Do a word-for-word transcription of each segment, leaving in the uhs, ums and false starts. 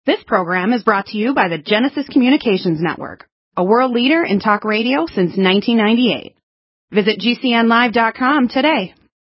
This program is brought to you by the Genesis Communications Network, a world leader in talk radio since nineteen ninety-eight. Visit G C N live dot com today.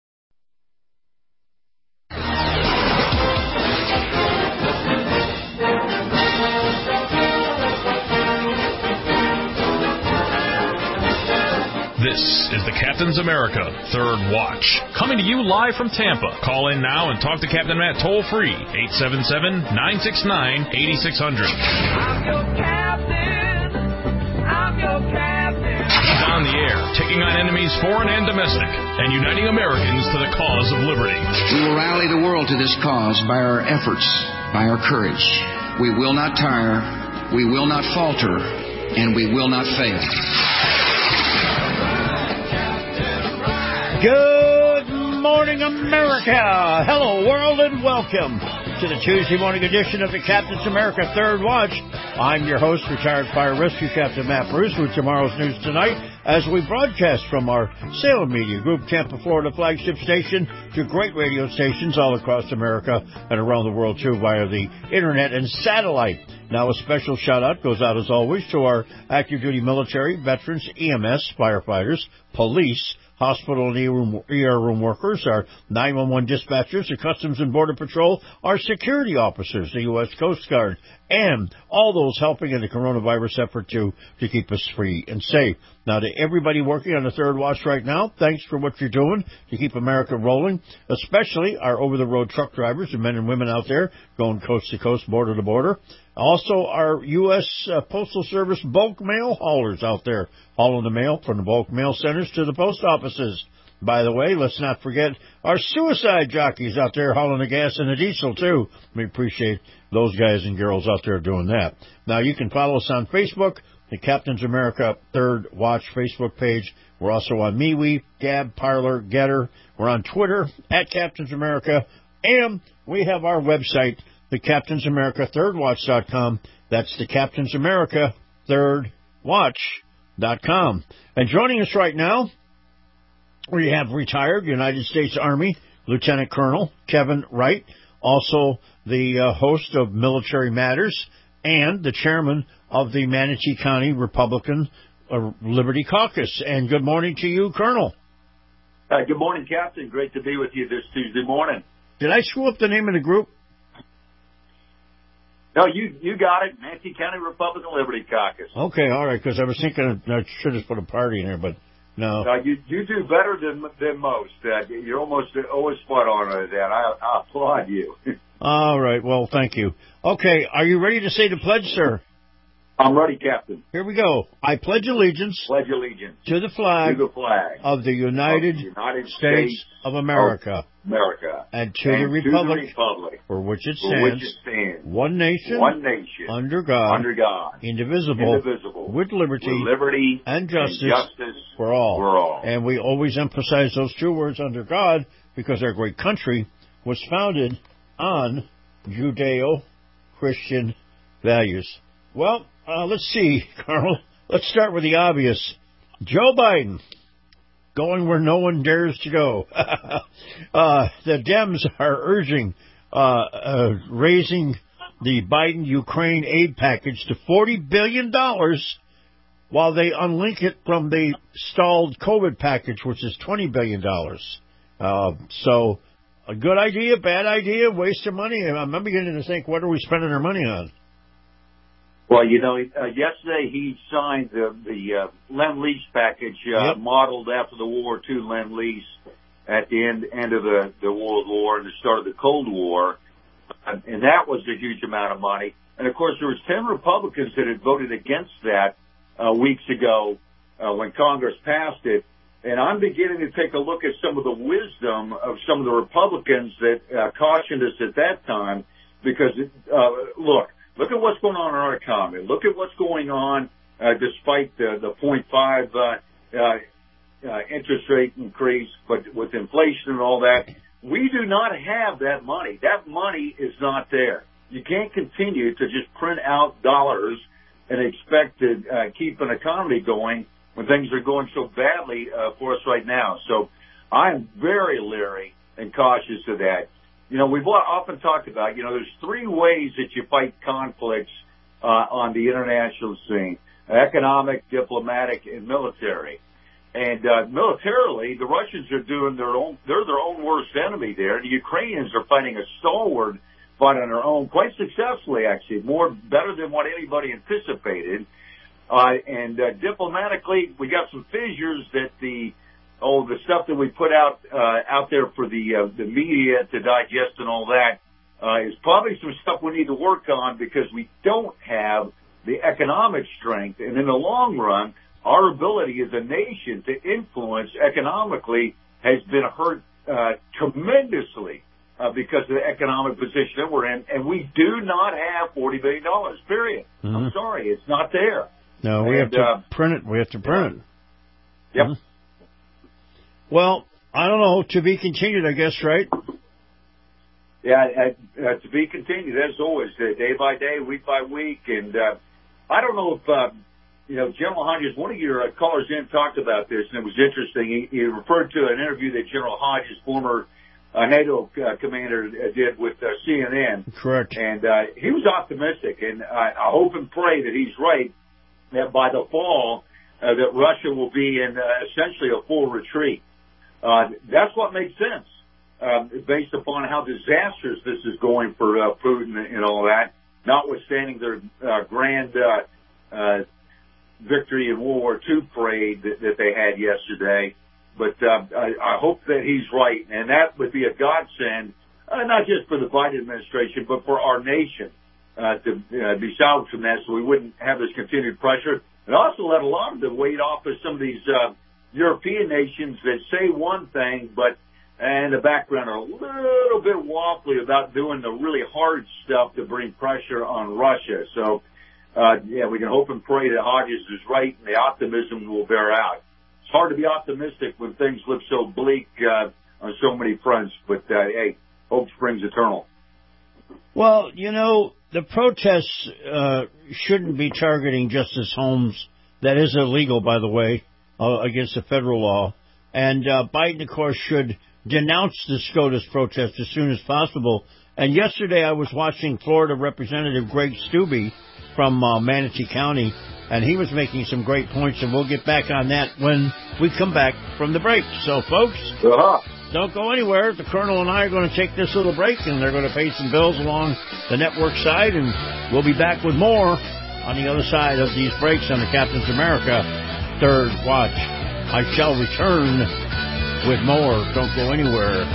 This is the Captain's America Third Watch, coming to you live from Tampa. Call in now and talk to Captain Matt toll-free, eight seven seven, nine six nine, eight six zero zero. I'm your captain. I'm your captain. He's on the air, taking on enemies foreign and domestic, and uniting Americans to the cause of liberty. We will rally the world to this cause by our efforts, by our courage. We will not tire, we will not falter, and we will not fail. Good morning, America. Hello, world, and welcome to the Tuesday morning edition of the Captain's America Third Watch. I'm your host, retired fire rescue Captain Matt Bruce, with tomorrow's news tonight as we broadcast from our Salem Media Group, Tampa, Florida flagship station to great radio stations all across America and around the world, too, via the internet and satellite. Now, a special shout-out goes out, as always, to our active duty military, veterans, E M S, firefighters, police, hospital and E R room workers, our nine one one dispatchers, the Customs and Border Patrol, our security officers, the U S Coast Guard, and all those helping in the coronavirus effort to, to keep us free and safe. Now, to everybody working on the Third Watch right now, thanks for what you're doing to keep America rolling, especially our over-the-road truck drivers, the men and women out there going coast to coast, border to border. Also, our U S Uh, Postal Service bulk mail haulers out there hauling the mail from the bulk mail centers to the post offices. By the way, let's not forget our suicide jockeys out there hauling the gas and the diesel, too. We appreciate those guys and girls out there doing that. Now, you can follow us on Facebook, the Captain's America Third Watch Facebook page. We're also on MeWe, Gab, Parler, Getter. We're on Twitter, at Captain's America. And we have our website, the Captain's America Third Watch dot com. That's the Captain's America Third Watch dot com. And joining us right now, we have retired United States Army Lieutenant Colonel Kevin Wright, also the uh, host of Military Matters and the chairman of the Manatee County Republican uh, Liberty Caucus. And good morning to you, Colonel. Uh, good morning, Captain. Great to be with you this Tuesday morning. Did I screw up the name of the group? No, you you got it. Manatee County Republican Liberty Caucus. Okay, all right, because I was thinking I should have put a party in there, but no. Uh, you you do better than than most. Uh, you're almost always spot on at that. I, I applaud you. All right, well, thank you. Okay, are you ready to say the pledge, sir? I'm ready, Captain. Here we go. I pledge allegiance, pledge allegiance to the flag, to the flag of the United, of the United States, States of America, of America, and to, and the, Republic, to the Republic for which it for stands, which it stands one nation, one nation, under God, under God, indivisible, indivisible, with liberty, with liberty and justice, and justice for all. For all. And we always emphasize those two words, under God, because our great country was founded on Judeo-Christian values. Well, uh, let's see, Carl. Let's start with the obvious. Joe Biden, going where no one dares to go. uh, the Dems are urging uh, uh, raising the Biden Ukraine aid package to forty billion dollars while they unlink it from the stalled COVID package, which is twenty billion dollars. Uh, so a good idea, bad idea, waste of money. I'm beginning to think, what are we spending our money on? Well, you know, uh, yesterday he signed the, the uh, Lend-Lease package uh, yep. modeled after the World War Two Lend-Lease at the end end of the, the World War and the start of the Cold War, uh, and that was a huge amount of money. And of course, there was ten Republicans that had voted against that uh, weeks ago uh, when Congress passed it. And I'm beginning to take a look at some of the wisdom of some of the Republicans that uh, cautioned us at that time, because uh, look. Look at what's going on in our economy. Look at what's going on uh, despite the, the point five uh, uh, uh, interest rate increase, but with inflation and all that, we do not have that money. That money is not there. You can't continue to just print out dollars and expect to uh, keep an economy going when things are going so badly uh, for us right now. So I'm very leery and cautious of that. you know, we've often talked about, you know, there's three ways that you fight conflicts uh, on the international scene: economic, diplomatic, and military. And uh, militarily, the Russians are doing their own, they're their own worst enemy there. The Ukrainians are fighting a stalwart fight on their own, quite successfully, actually, more better than what anybody anticipated. Uh, and uh, diplomatically, we got some fissures that the, oh, the stuff that we put out, uh, out there for the, uh, the media to digest and all that, uh, is probably some stuff we need to work on because we don't have the economic strength. And in the long run, our ability as a nation to influence economically has been hurt uh, tremendously uh, because of the economic position that we're in, and we do not have forty billion dollars, period. Mm-hmm. I'm sorry, it's not there. No, we and, have to uh, print it. We have to print yeah. it. Yep. Mm-hmm. Well, I don't know. To be continued, I guess, right? Yeah, uh, uh, to be continued, as always, uh, day by day, week by week. And uh, I don't know if... Uh, You know, General Hodges, one of your uh, callers in talked about this, and it was interesting. He, he referred to an interview that General Hodges, former uh, NATO uh, commander, uh, did with uh, C N N. Correct. And uh, he was optimistic, and I, I hope and pray that he's right, that by the fall, uh, that Russia will be in uh, essentially a full retreat. Uh, that's what makes sense, uh, based upon how disastrous this is going for uh, Putin and all that, notwithstanding their uh, grand uh, uh victory in World War Two parade that, that they had yesterday. But uh, I, I hope that he's right, and that would be a godsend, uh, not just for the Biden administration, but for our nation uh, to uh, be salvaged from that so we wouldn't have this continued pressure. And also let a lot of the weight off of some of these uh, European nations that say one thing, but in the background are a little bit waffly about doing the really hard stuff to bring pressure on Russia. So, Uh, yeah, we can hope and pray that Hodges is right and the optimism will bear out. It's hard to be optimistic when things look so bleak uh, on so many fronts, but uh, hey, hope springs eternal. Well, you know, the protests uh, shouldn't be targeting Justice Holmes. That is illegal, by the way, uh, against the federal law. And uh, Biden, of course, should denounce the SCOTUS protest as soon as possible. And yesterday I was watching Florida Representative Greg Steube from uh, Manatee County, and he was making some great points, and we'll get back on that when we come back from the break. So, folks, uh-huh. don't go anywhere. The Colonel and I are going to take this little break, and they're going to pay some bills along the network side, and we'll be back with more on the other side of these breaks on the Captain's America Third Watch. I shall return with more. Don't go anywhere.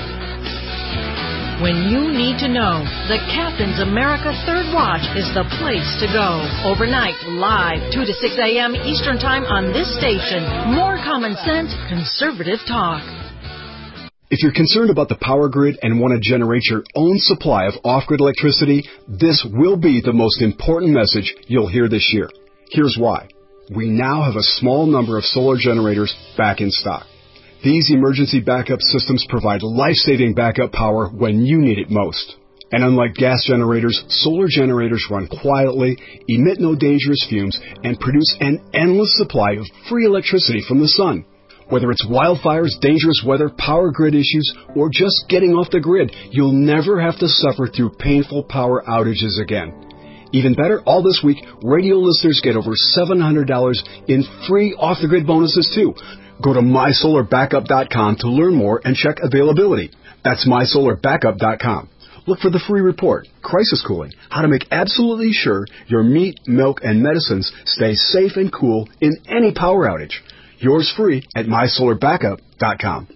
When you need to know, the Captain's America Third Watch is the place to go. Overnight, live, two to six a.m. Eastern Time on this station. More common sense, conservative talk. If you're concerned about the power grid and want to generate your own supply of off-grid electricity, this will be the most important message you'll hear this year. Here's why. We now have a small number of solar generators back in stock. These emergency backup systems provide life-saving backup power when you need it most. And unlike gas generators, solar generators run quietly, emit no dangerous fumes, and produce an endless supply of free electricity from the sun. Whether it's wildfires, dangerous weather, power grid issues, or just getting off the grid, you'll never have to suffer through painful power outages again. Even better, all this week, radio listeners get over seven hundred dollars in free off-the-grid bonuses, too. Go to my solar backup dot com to learn more and check availability. That's my solar backup dot com. Look for the free report, Crisis Cooling, how to make absolutely sure your meat, milk, and medicines stay safe and cool in any power outage. Yours free at my solar backup dot com.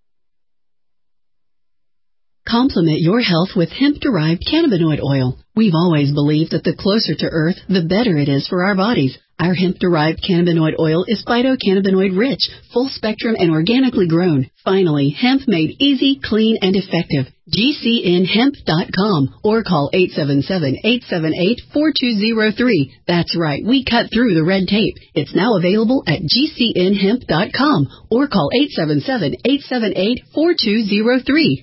Complement your health with hemp-derived cannabinoid oil. We've always believed that the closer to Earth, the better it is for our bodies. Our hemp-derived cannabinoid oil is phytocannabinoid-rich, full-spectrum, and organically grown. Finally, hemp made easy, clean, and effective. G C N hemp dot com or call eight seven seven, eight seven eight, four two zero three. That's right, we cut through the red tape. It's now available at G C N hemp dot com or call eight seven seven, eight seven eight, four two zero three.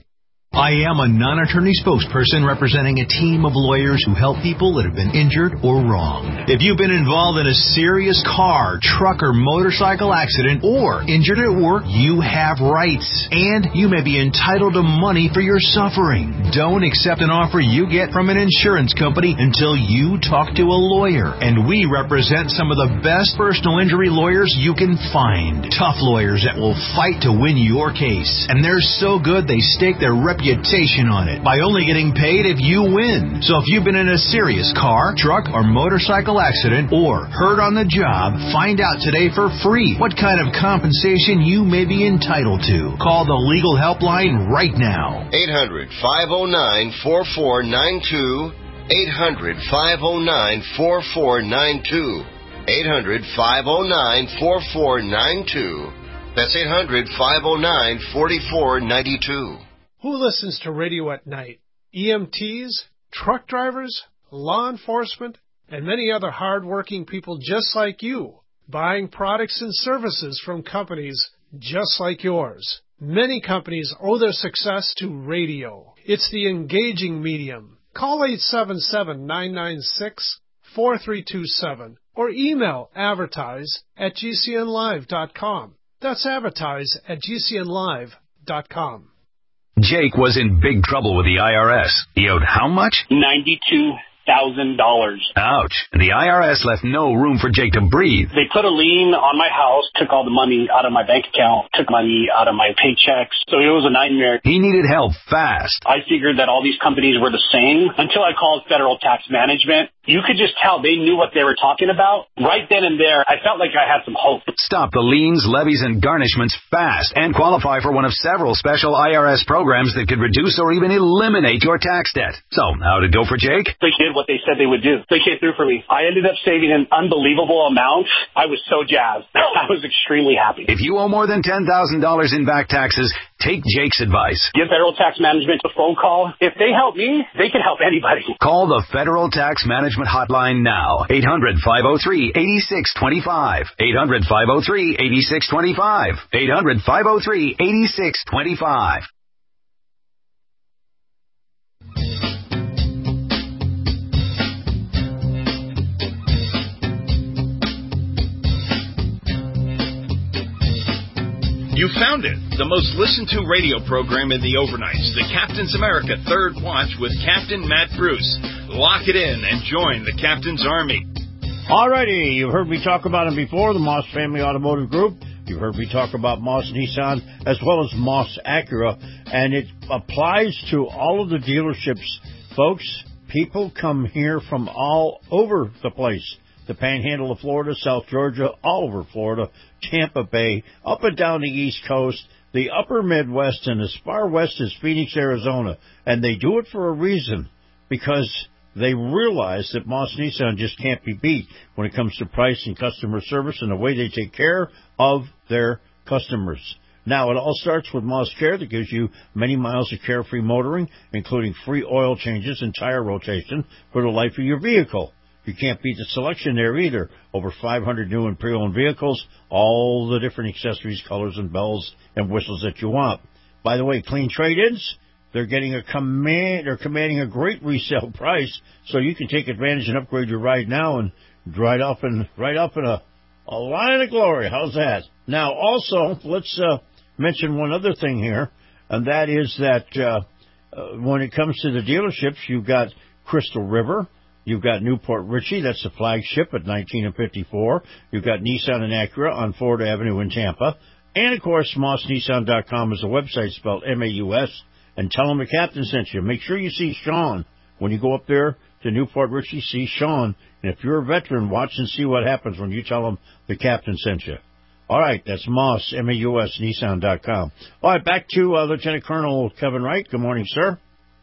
I am a non-attorney spokesperson representing a team of lawyers who help people that have been injured or wronged. If you've been involved in a serious car, truck, or motorcycle accident or injured at work, you have rights, and you may be entitled to money for your suffering. Don't accept an offer you get from an insurance company until you talk to a lawyer, and we represent some of the best personal injury lawyers you can find. Tough lawyers that will fight to win your case, and they're so good they stake their reputation reputation on it by only getting paid if you win. So if you've been in a serious car, truck, or motorcycle accident or hurt on the job, find out today for free what kind of compensation you may be entitled to. Call the legal helpline right now. eight hundred, five oh nine, four four nine two. eight hundred, five oh nine, four four nine two. eight hundred, five oh nine, four four nine two. That's eight hundred, five oh nine, four four nine two. Who listens to radio at night? E M Ts, truck drivers, law enforcement, and many other hard-working people just like you, buying products and services from companies just like yours. Many companies owe their success to radio. It's the engaging medium. Call eight seven seven, nine nine six, four three two seven or email advertise at g c n live dot com. That's advertise at g c n live dot com. Jake was in big trouble with the I R S. He owed how much? ninety-two thousand dollars. Ouch. And the I R S left no room for Jake to breathe. They put a lien on my house, took all the money out of my bank account, took money out of my paychecks. So it was a nightmare. He needed help fast. I figured that all these companies were the same until I called Federal Tax Management. You could just tell they knew what they were talking about. Right then and there, I felt like I had some hope. Stop the liens, levies, and garnishments fast and qualify for one of several special I R S programs that could reduce or even eliminate your tax debt. So, how'd it go for Jake? They did what they said they would do. They came through for me. I ended up saving an unbelievable amount. I was so jazzed. I was extremely happy. If you owe more than ten thousand dollars in back taxes, take Jake's advice. Give Federal Tax Management a phone call. If they help me, they can help anybody. Call the Federal Tax Management Hotline now. eight hundred, five oh three, eight six two five. eight hundred, five oh three, eight six two five. eight hundred, five oh three, eight six two five. You found it, the most listened to radio program in the overnights, the Captain's America Third Watch with Captain Matt Bruce. Lock it in and join the Captain's Army. Alrighty, you've heard me talk about them before, the Moss Family Automotive Group. You've heard me talk about Moss Nissan as well as Moss Acura, and it applies to all of the dealerships. Folks, people come here from all over the place. The Panhandle of Florida, South Georgia, all over Florida, Tampa Bay, up and down the East Coast, the upper Midwest, and as far west as Phoenix, Arizona. And they do it for a reason, because they realize that Moss Nissan just can't be beat when it comes to price and customer service and the way they take care of their customers. Now, it all starts with Moss Care that gives you many miles of carefree motoring, including free oil changes and tire rotation for the life of your vehicle. You can't beat the selection there either. Over five hundred new and pre-owned vehicles, all the different accessories, colors, and bells and whistles that you want. By the way, clean trade-ins, they're getting a command, they're commanding a great resale price, so you can take advantage and upgrade your ride now and ride up in right up in a, a line of glory. How's that? Now, also, let's uh, mention one other thing here, and that is that uh, uh, when it comes to the dealerships, you've got Crystal River. You've got Newport Richie, that's the flagship at nineteen and fifty-four. You've got Nissan and Acura on Ford Avenue in Tampa. And, of course, Moss Nissan dot com is a website spelled M A U S. And tell them the captain sent you. Make sure you see Sean. When you go up there to Newport Richie, see Sean. And if you're a veteran, watch and see what happens when you tell them the captain sent you. All right, that's Moss, M A U S, Nissan dot com. All right, back to uh, Lieutenant Colonel Kevin Wright. Good morning, sir.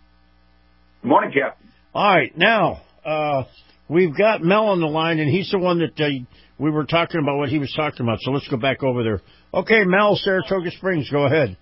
Good morning, Captain. All right, now... Uh, we've got Mel on the line, and he's the one that uh, we were talking about what he was talking about. So let's go back over there. Okay, Mel, Saratoga Springs, go ahead.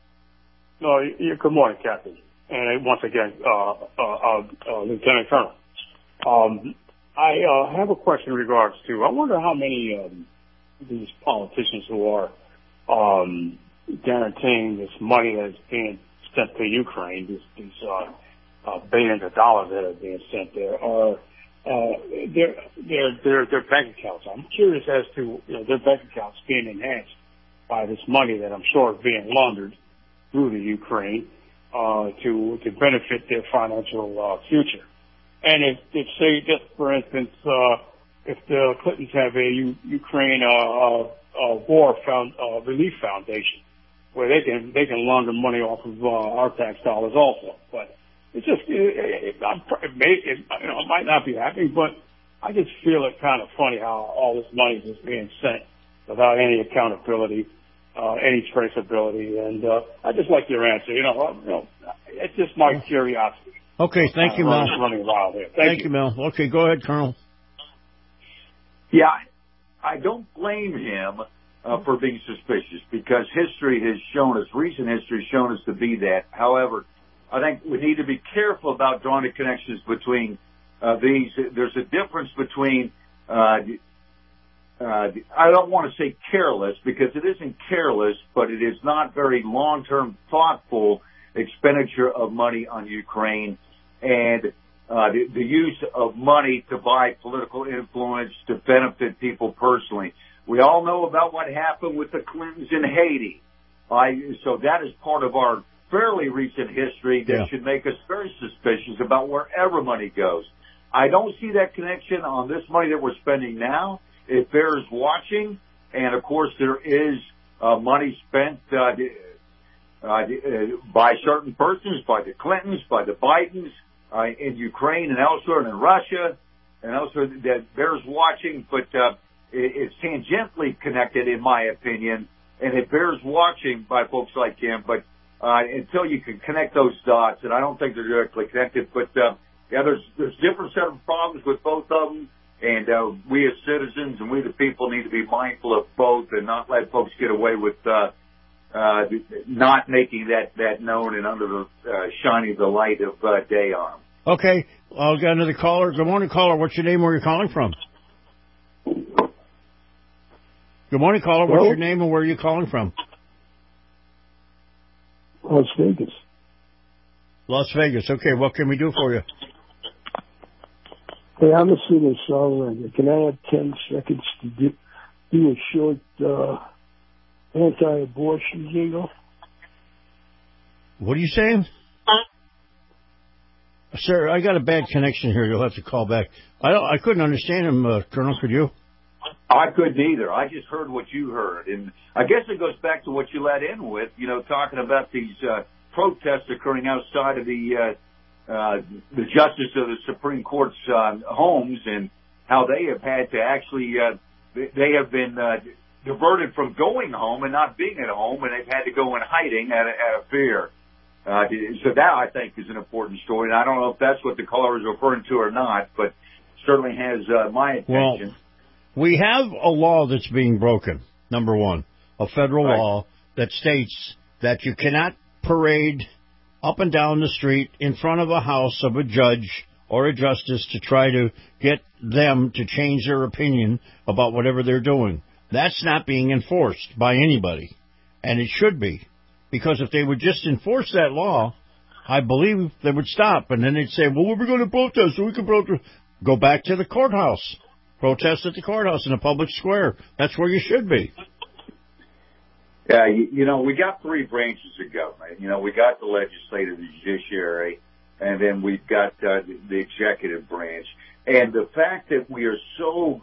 No, you, good morning, Captain. And once again, uh, uh, uh, uh, Lieutenant Colonel. Um, I uh, have a question in regards to, I wonder how many um, these politicians who are um, guaranteeing this money that is being sent to Ukraine, these, these uh, uh, billions of dollars that are being sent there, are uh, their their their their bank accounts. I'm curious as to you know their bank accounts being enhanced by this money that I'm sure is being laundered through the Ukraine uh, to to benefit their financial uh, future. And if, if say, just for instance, uh, if the Clintons have a U- Ukraine uh, uh, uh, war found, uh, relief foundation, where they can they can launder money off of uh, our tax dollars also. But it's just it, it, it, may, it, you know, it might not be happening, but I just feel it kind of funny how all this money is just being sent without any accountability, uh, any traceability, and uh, I just like your answer. You know, you know, it's just my curiosity. Okay, thank you, Mel. Running wild here. Thank, thank you. you, Mel. Okay, go ahead, Colonel. Yeah, I don't blame him uh, for being suspicious because history has shown us, recent history has shown us to be that. However, I think we need to be careful about drawing the connections between uh, these. There's a difference between, uh, uh, I don't want to say careless because it isn't careless, but it is not very long-term, thoughtful expenditure of money on Ukraine and uh, the, the use of money to buy political influence to benefit people personally. We all know about what happened with the Clintons in Haiti. I, so that is part of our fairly recent history that yeah. should make us very suspicious about wherever money goes. I don't see that connection on this money that we're spending now. It bears watching, and of course there is uh, money spent uh, Uh, by certain persons, by the Clintons, by the Bidens, uh, in Ukraine and elsewhere, and in Russia, and elsewhere that bears watching, but uh, it, it's tangentially connected, in my opinion, and it bears watching by folks like him. But uh, until you can connect those dots, and I don't think they're directly connected, but uh, yeah, there's there's different set of problems with both of them, and uh, we as citizens and we the people need to be mindful of both and not let folks get away with. Uh, Uh, not making that, that known and under the uh, shining the light of uh, day on them. Okay, I'll get another caller. Good morning, caller. What's your name? Where are you calling from? Good morning, caller. What's Hello? your name and where are you calling from? Las Vegas. Las Vegas. Okay, what can we do for you? Hey, I'm a singer songwriter. Can I have ten seconds to do, do a short uh, anti-abortion jingle? What are you saying? Huh? Sir, I got a bad connection here. You'll have to call back. I don't, I couldn't understand him, uh, Colonel. Could you? I couldn't either. I just heard what you heard. And I guess it goes back to what you led in with, you know, talking about these uh, protests occurring outside of the uh, uh, the justice of the Supreme Court's uh, homes and how they have had to actually, uh, they have been uh, diverted from going home and not being at home, and they've had to go in hiding out of, out of fear. Uh, so that, I think, is an important story. And I don't know if that's what the caller is referring to or not, but certainly has uh, my attention. Well, we have a law that's being broken, number one, a federal right. law that states that you cannot parade up and down the street in front of a house of a judge or a justice to try to get them to change their opinion about whatever they're doing. That's not being enforced by anybody, and it should be, because if they would just enforce that law, I believe they would stop, and then they'd say, well, we're going to protest, so we can protest. Go back to the courthouse. Protest at the courthouse in a public square. That's where you should be. Yeah, you, you know, we got three branches of government. You know, we got the legislative, the judiciary, and then we've got uh, the, the executive branch. And the fact that we are so...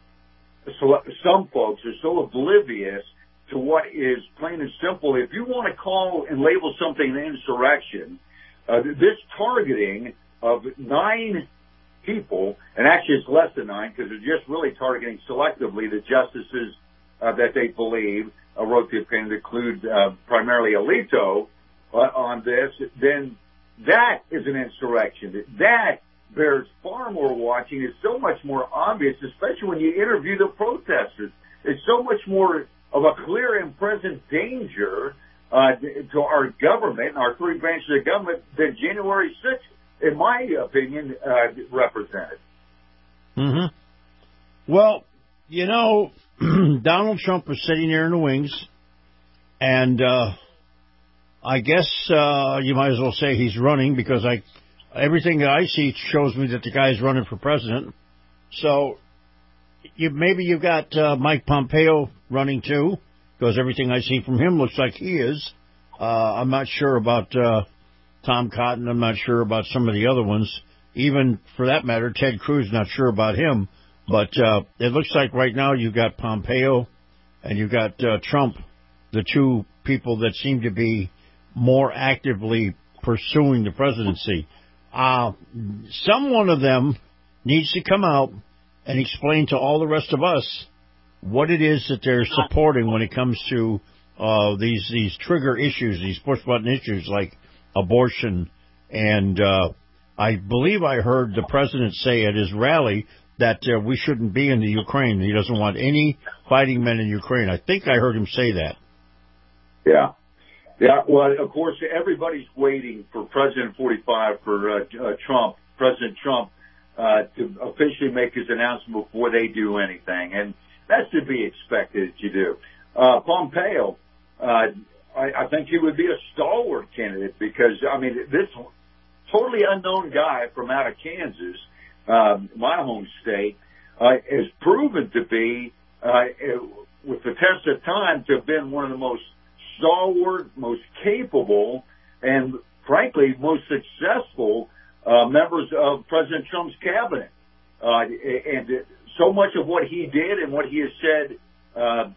So some folks are so oblivious to what is plain and simple. If you want to call and label something an insurrection, uh, this targeting of nine people, and actually it's less than nine because they're just really targeting selectively the justices uh, that they believe uh, wrote the opinion, include uh, primarily Alito uh, on this, then that is an insurrection. That bears far more watching. It's so much more obvious, especially when you interview the protesters. It's so much more of a clear and present danger uh, to our government, our three branches of government, than January sixth, in my opinion, uh, represented. Mm-hmm. Well, you know, Donald Trump was sitting there in the wings, and uh, I guess uh, you might as well say he's running because I, everything that I see shows me that the guy's running for president. So you, maybe you've got uh, Mike Pompeo running too, because everything I see from him looks like he is. Uh, I'm not sure about uh, Tom Cotton. I'm not sure about some of the other ones. Even, for that matter, Ted Cruz, not sure about him. But uh, it looks like right now you've got Pompeo and you've got uh, Trump, the two people that seem to be more actively pursuing the presidency. Uh, some one of them needs to come out and explain to all the rest of us what it is that they're supporting when it comes to uh, these these trigger issues, these push-button issues like abortion. And uh, I believe I heard the president say at his rally that uh, we shouldn't be in the Ukraine. He doesn't want any fighting men in Ukraine. I think I heard him say that. Yeah. Yeah, well, of course, everybody's waiting for President forty-five, for uh, uh, Trump, President Trump, uh, to officially make his announcement before they do anything. And that's to be expected to do. Uh, Pompeo, uh, I, I think he would be a stalwart candidate because, I mean, this totally unknown guy from out of Kansas, uh, my home state, uh, is proven to be, uh, with the test of time, to have been one of the most stalwart, most capable, and frankly, most successful uh, members of President Trump's cabinet. Uh, and so much of what he did and what he has said uh,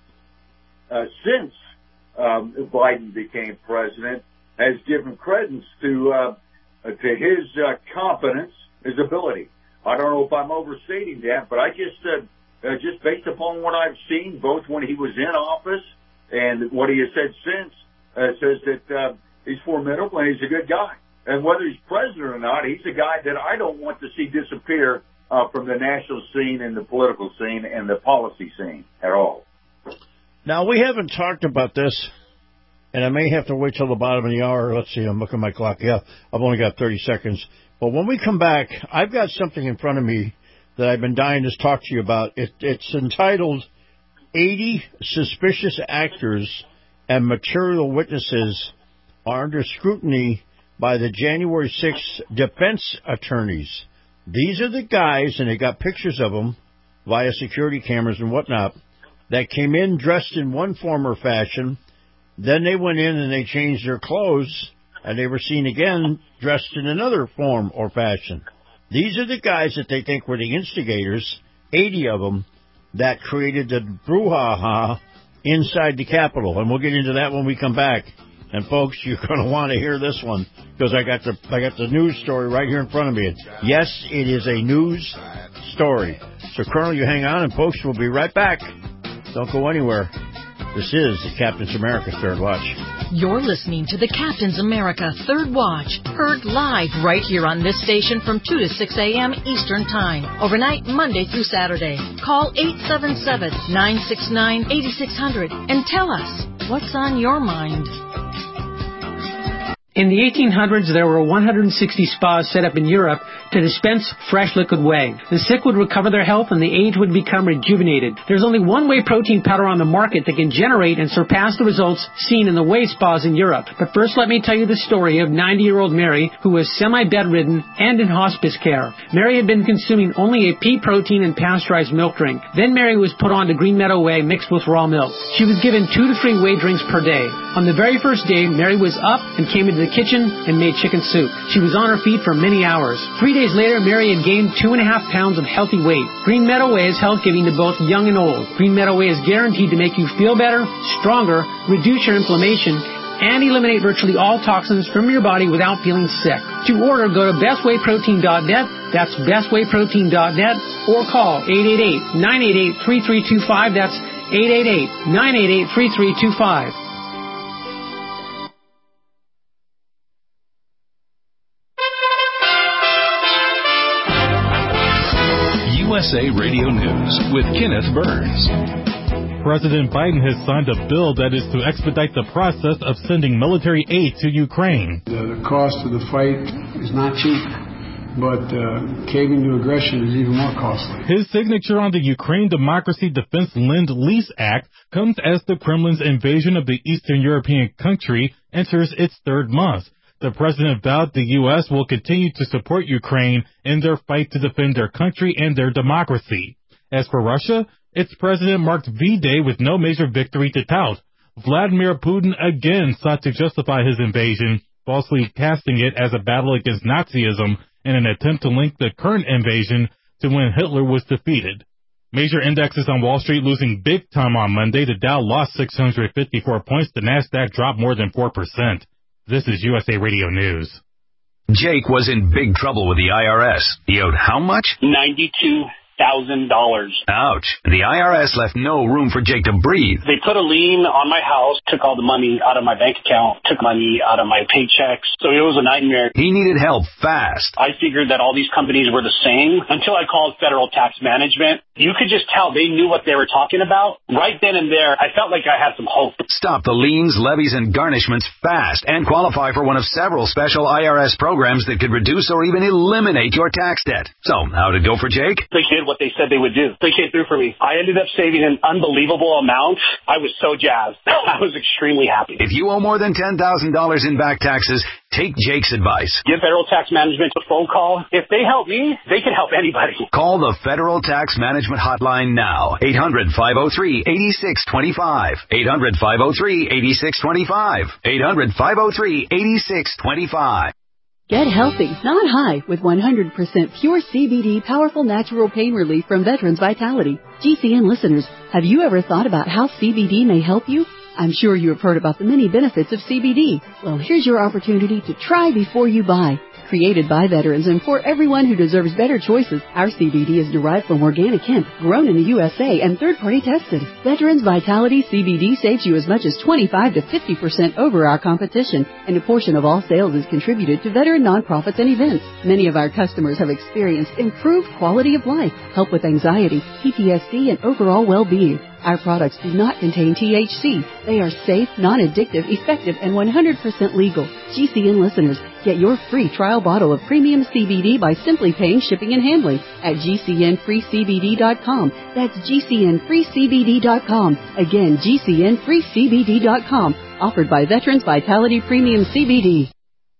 uh, since um, Biden became president has given credence to uh, to his uh, competence, his ability. I don't know if I'm overstating that, but I just uh, uh, just based upon what I've seen, both when he was in office and what he has said since, uh, says that uh, he's formidable and he's a good guy. And whether he's president or not, he's a guy that I don't want to see disappear uh, from the national scene and the political scene and the policy scene at all. Now, we haven't talked about this, and I may have to wait till the bottom of the hour. Let's see, I'm looking at my clock. Yeah, I've only got thirty seconds. But when we come back, I've got something in front of me that I've been dying to talk to you about. It, it's entitled eighty Suspicious Actors and Material Witnesses Are Under Scrutiny by the January sixth Defense Attorneys. These are the guys, and they got pictures of them via security cameras and whatnot, that came in dressed in one form or fashion. Then they went in and they changed their clothes, and they were seen again dressed in another form or fashion. These are the guys that they think were the instigators, eighty of them, that created the brouhaha inside the Capitol. And we'll get into that when we come back. And folks, you're going to want to hear this one because I got the I got the news story right here in front of me. And yes, it is a news story. So, Colonel, you hang on, and folks, we'll be right back. Don't go anywhere. This is the Captain's America Third Watch. You're listening to the Captain's America Third Watch, heard live right here on this station from two to six a.m. Eastern Time, overnight Monday through Saturday. Call eight seven seven, nine six nine, eight six zero zero and tell us what's on your mind. In the eighteen hundreds, there were one hundred sixty spas set up in Europe to dispense fresh liquid whey. The sick would recover their health and the aged would become rejuvenated. There's only one whey protein powder on the market that can generate and surpass the results seen in the whey spas in Europe. But first, let me tell you the story of ninety-year-old Mary, who was semi-bedridden and in hospice care. Mary had been consuming only a pea protein and pasteurized milk drink. Then Mary was put on to Green Meadow Whey mixed with raw milk. She was given two to three whey drinks per day. On the very first day, Mary was up and came into the kitchen and made chicken soup. She was on her feet for many hours. Three days later, Mary had gained two and a half pounds of healthy weight. Green Meadow Whey is health-giving to both young and old. Green Meadow Whey is guaranteed to make you feel better, stronger, reduce your inflammation, and eliminate virtually all toxins from your body without feeling sick. To order, go to best whey protein dot net. That's best whey protein dot net, or call eight eight eight, nine eight eight, three three two five. That's eight eight eight, nine eight eight, three three two five. U S A Radio News with Kenneth Burns. President Biden has signed a bill that is to expedite the process of sending military aid to Ukraine. The, the cost of the fight is not cheap. but uh, caving to aggression is even more costly. His signature on the Ukraine Democracy Defense Lend-Lease Act comes as the Kremlin's invasion of the Eastern European country enters its third month. The president vowed the U S will continue to support Ukraine in their fight to defend their country and their democracy. As for Russia, its president marked V-Day with no major victory to tout. Vladimir Putin again sought to justify his invasion, falsely casting it as a battle against Nazism in an attempt to link the current invasion to when Hitler was defeated. Major indexes on Wall Street losing big time on Monday. The Dow lost six hundred fifty-four points. The Nasdaq dropped more than four percent. This is U S A Radio News. Jake was in big trouble with the I R S. He owed how much? ninety-two thousand dollars. Ouch. The I R S left no room for Jake to breathe. They put a lien on my house, took all the money out of my bank account, took money out of my paychecks. So it was a nightmare. He needed help fast. I figured that all these companies were the same until I called Federal Tax Management. You could just tell they knew what they were talking about. Right then and there, I felt like I had some hope. Stop the liens, levies, and garnishments fast and qualify for one of several special I R S programs that could reduce or even eliminate your tax debt. So, how'd it go for Jake? They did what they said they would do. They came through for me. I ended up saving an unbelievable amount. I was so jazzed. I was extremely happy. If you owe more than ten thousand dollars in back taxes, take Jake's advice. Give Federal Tax Management a phone call. If they help me, they can help anybody. Call the Federal Tax Management Hotline now. eight hundred, five oh three, eight six two five. eight hundred, five oh three, eight six two five. eight hundred, five oh three, eight six two five. Get healthy, not high, with one hundred percent pure C B D powerful natural pain relief from Veterans Vitality. G C N listeners, have you ever thought about how C B D may help you? I'm sure you have heard about the many benefits of C B D. Well, here's your opportunity to try before you buy. Created by veterans and for everyone who deserves better choices, our C B D is derived from organic hemp, grown in the U S A and third-party tested. Veterans Vitality C B D saves you as much as twenty-five to fifty percent over our competition, and a portion of all sales is contributed to veteran nonprofits and events. Many of our customers have experienced improved quality of life, help with anxiety, P T S D, and overall well-being. Our products do not contain T H C. They are safe, non-addictive, effective, and one hundred percent legal. G C N listeners, get your free trial bottle of premium C B D by simply paying shipping and handling at G C N free C B D dot com. That's G C N free C B D dot com. Again, G C N free C B D dot com. Offered by Veterans Vitality Premium C B D.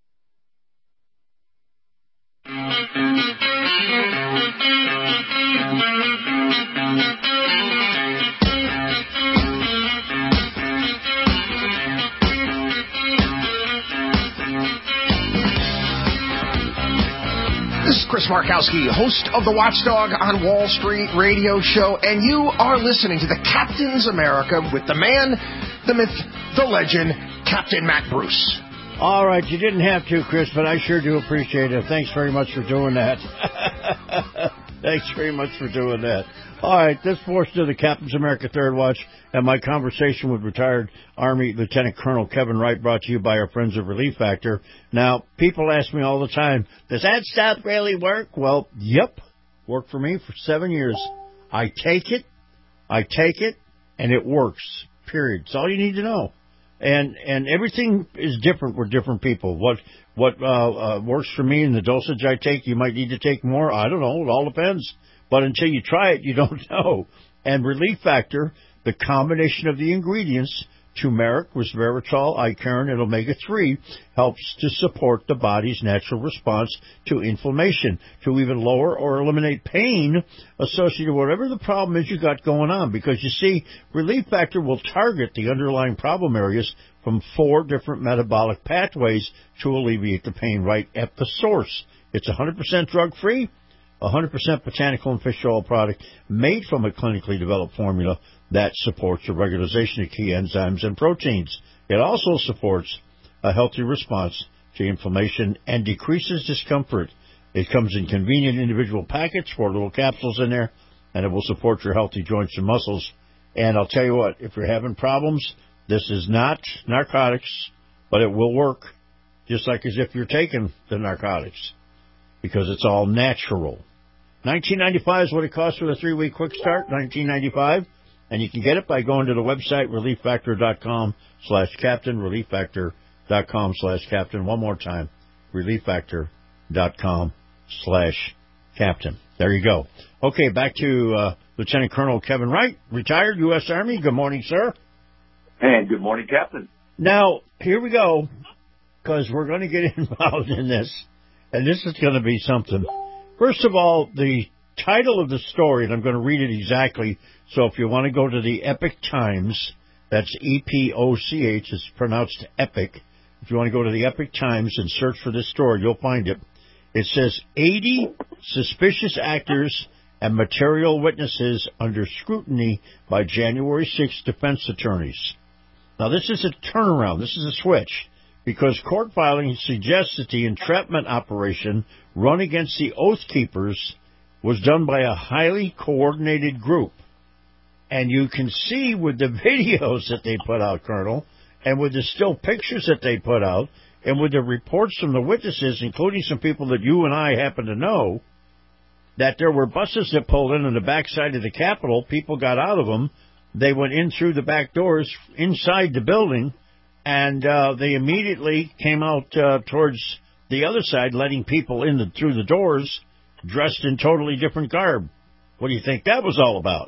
This is Chris Markowski, host of the Watchdog on Wall Street radio show, and you are listening to the Captain's America with the man, the myth, the legend, Captain Matt Bruce. All right, you didn't have to, Chris, but I sure do appreciate it. Thanks very much for doing that. Thanks very much for doing that. All right, this portion of the Captain's America Third Watch and my conversation with retired Army Lieutenant Colonel Kevin Wright, brought to you by our friends of Relief Factor. Now, people ask me all the time, does that stuff really work? Well, yep, worked for me for seven years. I take it, I take it, and it works, period. It's all you need to know. And and everything is different for different people. What what uh, uh, works for me and the dosage I take, you might need to take more. I don't know. It all depends. But until you try it, you don't know. And Relief Factor, the combination of the ingredients, turmeric, resveratrol, icarin, and omega three, helps to support the body's natural response to inflammation, to even lower or eliminate pain associated with whatever the problem is you got going on. Because, you see, Relief Factor will target the underlying problem areas from four different metabolic pathways to alleviate the pain right at the source. It's one hundred percent drug-free, one hundred percent botanical and fish oil product made from a clinically developed formula that supports the regularization of key enzymes and proteins. It also supports a healthy response to inflammation and decreases discomfort. It comes in convenient individual packets, four little capsules in there, and it will support your healthy joints and muscles. And I'll tell you what, if you're having problems, this is not narcotics, but it will work just like as if you're taking the narcotics, because it's all natural. nineteen ninety-five is what it costs for the three-week quick start, nineteen ninety-five. And you can get it by going to the website, relief factor dot com slash captain, relief factor dot com slash captain. One more time, relief factor dot com slash captain. There you go. Okay, back to uh, Lieutenant Colonel Kevin Wright, retired U S Army. Good morning, sir. And good morning, Captain. Now, here we go, because we're going to get involved in this, and this is going to be something. First of all, the title of the story, and I'm going to read it exactly, so if you want to go to the Epoch Times, that's E P O C H, it's pronounced Epic. If you want to go to the Epoch Times and search for this story, you'll find it. It says, eighty suspicious actors and material witnesses under scrutiny by January sixth defense attorneys. Now, this is a turnaround. This is a switch, because court filing suggests that the entrapment operation run against the Oath Keepers was done by a highly coordinated group. And you can see with the videos that they put out, Colonel, and with the still pictures that they put out, and with the reports from the witnesses, including some people that you and I happen to know, that there were buses that pulled in on the backside of the Capitol. People got out of them. They went in through the back doors inside the building, and uh, they immediately came out uh, towards the other side, letting people in the, through the doors dressed in totally different garb. What do you think that was all about?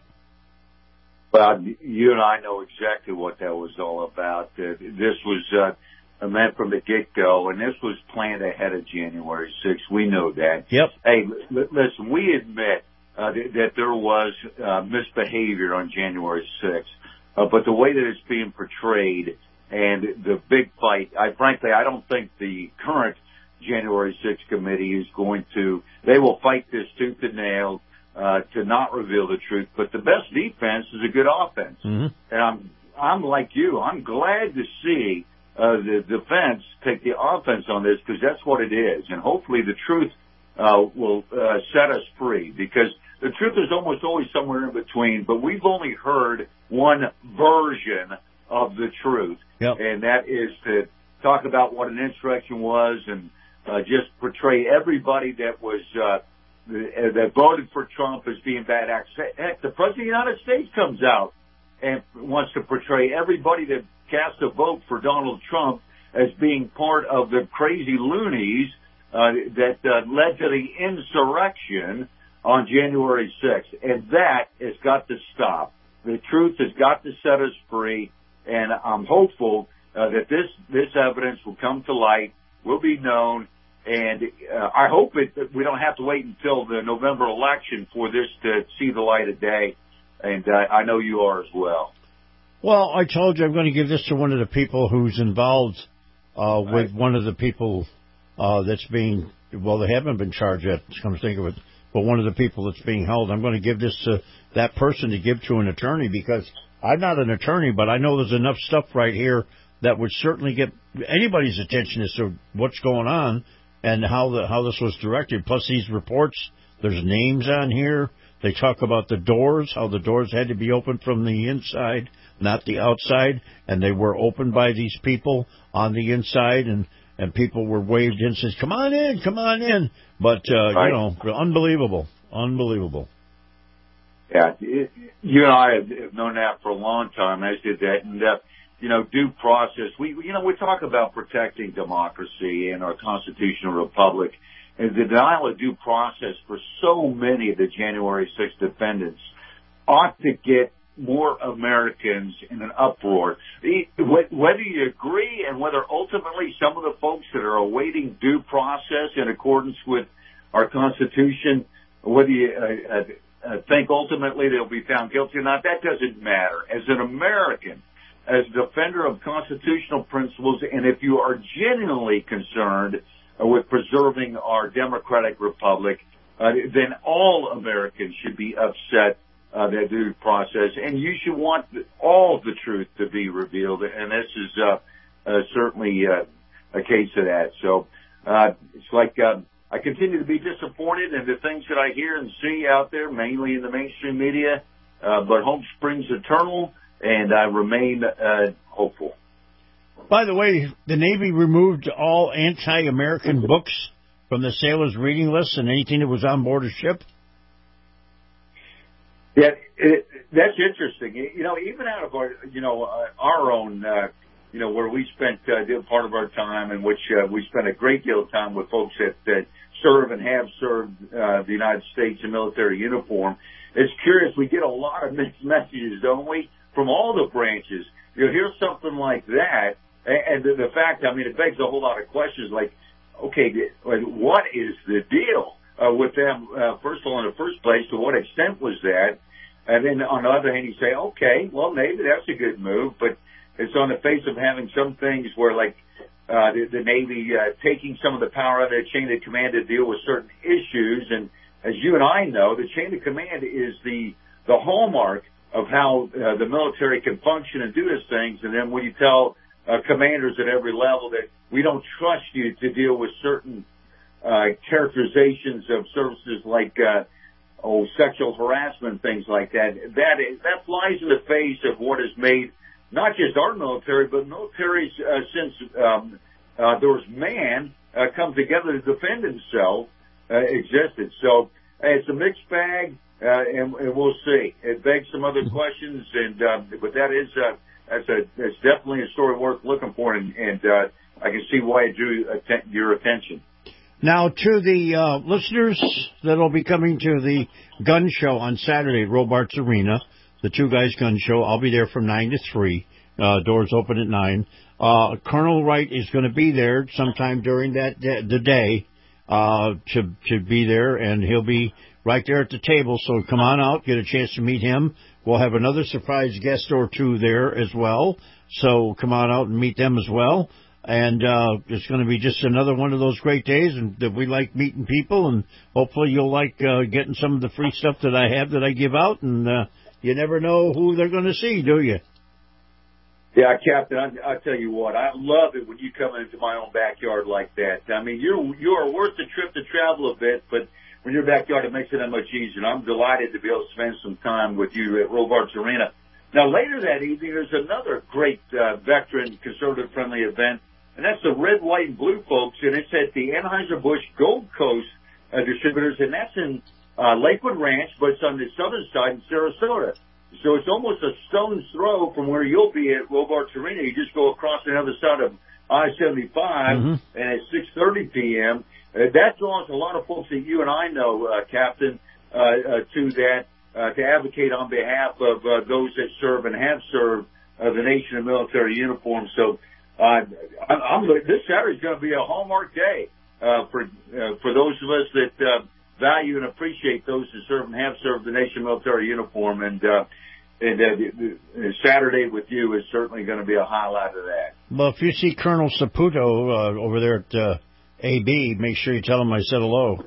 Well, you and I know exactly what that was all about. Uh, this was uh, meant from the get-go, and this was planned ahead of January sixth. We know that. Yep. Hey, l- listen, we admit uh, th- that there was uh, misbehavior on January sixth, uh, but the way that it's being portrayed and the big fight, I frankly, I don't think the current January sixth committee is going to, they will fight this tooth and nail uh, to not reveal the truth, but the best defense is a good offense. Mm-hmm. And I'm, I'm like you, I'm glad to see uh, the defense take the offense on this, because that's what it is. And hopefully the truth uh, will uh, set us free, because the truth is almost always somewhere in between, but we've only heard one version of the truth. Yep. And that is to talk about what an insurrection was and uh, just portray everybody that was uh, that voted for Trump as being bad acts. Heck, the President of the United States comes out and wants to portray everybody that cast a vote for Donald Trump as being part of the crazy loonies uh, that uh, led to the insurrection on January sixth. And that has got to stop. The truth has got to set us free. And I'm hopeful uh, that this, this evidence will come to light, will be known, and uh, I hope it, that we don't have to wait until the November election for this to see the light of day, and uh, I know you are as well. Well, I told you I'm going to give this to one of the people who's involved uh, with right. one of the people uh, that's being, well, they haven't been charged yet, come to think of it, but one of the people that's being held. I'm going to give this to that person to give to an attorney, because I'm not an attorney, but I know there's enough stuff right here that would certainly get anybody's attention as to what's going on and how the how this was directed. Plus these reports, there's names on here. They talk about the doors, how the doors had to be opened from the inside, not the outside, and they were opened by these people on the inside, and, and people were waved in and says, come on in, come on in. But, uh, right. you know, unbelievable, unbelievable. Yeah, it, you and I have known that for a long time. I did that, and uh, you know, due process. We, you know, we talk about protecting democracy and our constitutional republic, and the denial of due process for so many of the January sixth defendants ought to get more Americans in an uproar. Whether you agree and whether ultimately some of the folks that are awaiting due process in accordance with our Constitution, whether you uh, uh, Uh, think ultimately they'll be found guilty or not, that doesn't matter. As an American, as a defender of constitutional principles, and if you are genuinely concerned uh, with preserving our democratic republic, uh, then all Americans should be upset uh, that due process, and you should want all the truth to be revealed, and this is uh, uh, certainly uh, a case of that. So uh, it's like uh, I continue to be disappointed in the things that I hear and see out there, mainly in the mainstream media, uh, but hope springs eternal, and I remain uh, hopeful. By the way, the Navy removed all anti-American books from the sailors' reading list and anything that was on board a ship? Yeah, it, that's interesting. You know, even out of our, you know, uh, our own, uh, you know, where we spent uh, part of our time, in which uh, we spent a great deal of time with folks that, that serve and have served uh, the United States in military uniform. It's curious. We get a lot of mixed messages, don't we, from all the branches. You'll hear something like that, and the, the fact, I mean, it begs a whole lot of questions like, okay, what is the deal uh, with them, uh, first of all, in the first place? To what extent was that? And then on the other hand, you say, okay, well, maybe that's a good move, but it's on the face of having some things where, like, uh, the, the Navy uh, taking some of the power out of their chain of command to deal with certain issues. And as you and I know, the chain of command is the the hallmark of how uh, the military can function and do these things. And then when you tell uh, commanders at every level that we don't trust you to deal with certain uh, characterizations of services like uh, oh, sexual harassment, things like that, that is, that flies in the face of what has made not just our military, but militaries uh, since um, uh, there was man uh, come together to defend himself uh, existed. So uh, it's a mixed bag. Uh, and, and we'll see. It begs some other questions, and uh, but that is uh, that's a that's definitely a story worth looking for, and, and uh, I can see why it drew atten- your attention. Now, to the uh, listeners that will be coming to the gun show on Saturday at Robarts Arena, the Two Guys Gun Show, I'll be there from nine to three. Uh, doors open at nine. Uh, Colonel Wright is going to be there sometime during that the day uh, to to be there, and he'll be right there at the table, so come on out, get a chance to meet him. We'll have another surprise guest or two there as well, so come on out and meet them as well. And uh, it's going to be just another one of those great days, and that we like meeting people, and hopefully you'll like uh, getting some of the free stuff that I have that I give out, and uh, you never know who they're going to see, do you? Yeah, Captain, I, I tell you what, I love it when you come into my own backyard like that. I mean, you're, you are worth the trip to travel a bit, but when you're backyard, it makes it that much easier. And I'm delighted to be able to spend some time with you at Robarts Arena. Now, later that evening, there's another great uh, veteran, conservative-friendly event, and that's the Red, White, and Blue folks, and it's at the Anheuser-Busch Gold Coast uh, Distributors, and that's in uh, Lakewood Ranch, but it's on the southern side in Sarasota. So it's almost a stone's throw from where you'll be at Robarts Arena. You just go across the other side of I seventy-five, mm-hmm. and at six thirty p.m., Uh, that draws a lot of folks that you and I know, uh, Captain, uh, uh, to that, uh, to advocate on behalf of uh, those that serve and have served uh, the nation in military uniform. So uh, I'm, I'm, this Saturday is going to be a hallmark day uh, for uh, for those of us that uh, value and appreciate those who serve and have served the nation in military uniform. And, uh, and uh, the, the Saturday with you is certainly going to be a highlight of that. Well, if you see Colonel Saputo uh, over there at uh A B, make sure you tell him I said hello.